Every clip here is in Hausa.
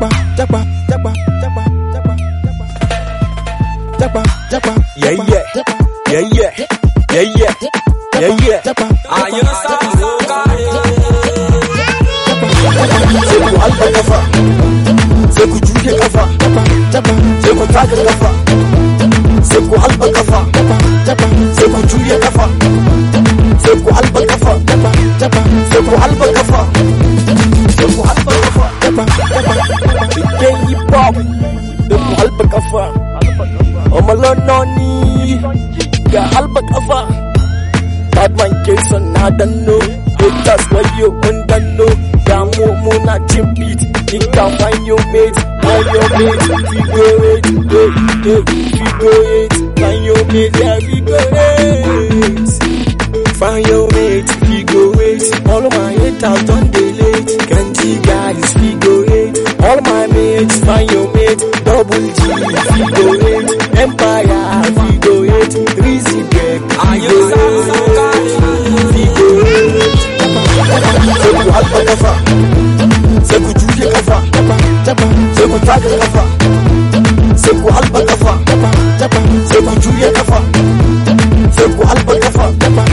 Batman Jason na danno, haters why you undano. Damo muna team beat, you can find your mate, find your mate. Figure it, figure it, find your mate, yeah, figure it. Find your mate, figure it. All of my haters done delete, can't you guys figure it? All my mates, find your mate, double G, figure it. Empire, figure it. Easy break, figure it. Alba kafa, sai ku juye kafa, sai ku taka kafa, sai ku alba kafa, sai ku juye kafa, sai ku alba kafa,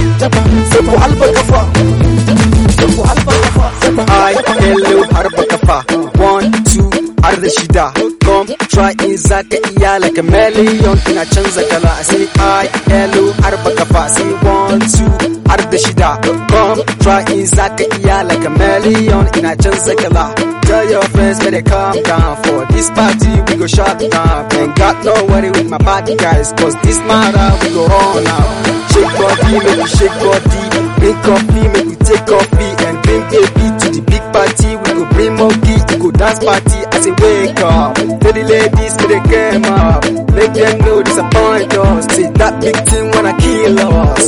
sai ku alba kafa, sai ku alba kafa. I hello harba kafa, 1 2 har da shida. Come try in zaka iya like a million ina canza kala. I say I hello harba kafa, say 1 2 har da shida. Come try in zaka iya like a million ina canza kala. Tell your friends may they calm down. For this party we go shut down. Ain't got no worry with my party guys, cause this matter we go on now. Shake body, make we shake body. Bring coffee, make we take coffee. And bring baby to the big party. We go bring monkey, we go dance party. I say wake up, tell the ladies may they come up. Make them know disappoint us. Say that big thing wanna kill us.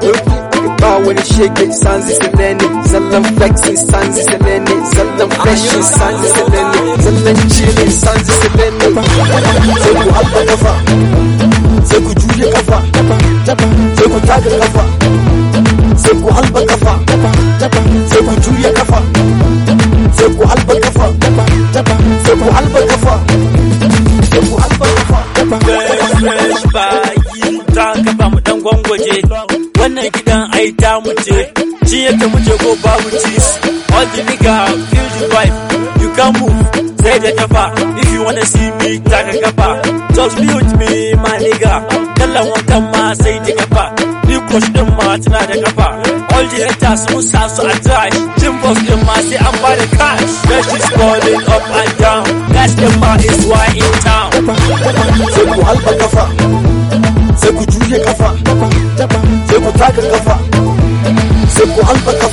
When you shake it, sounds is Selene. Zallam flexing, sounds is Selene. Zallam flashing, sounds is Selene. Zallam chilling, sounds is Selene. Sai ku alba kafa, sai ku juye kafa, sai ku taka kafa, sai ku alba kafa, sai ku juye kafa, sai ku alba kafa, sai ku alba kafa, sai ku alba kafa. Fresh bayi ta kafa mu dan gwangwaje. Wannan gidan ai ta muce, shi yake muke ko babu cheese. All the nigga feel the vibe, you can move, say the kafa. If you wanna see me, taka kafa. Just be with me, my nigga. Kallon wankan ma sai da kafa. Ni coach din ma tana da kafa. All the haters sun sa su a trash. Team boss din ma sai an ba da cash. Fresh is falling up and down. Gas din ma is why in town. Sai ku alba kafa, sai ku juye kafa, sai ku taka kafa, sai ku alba kafa.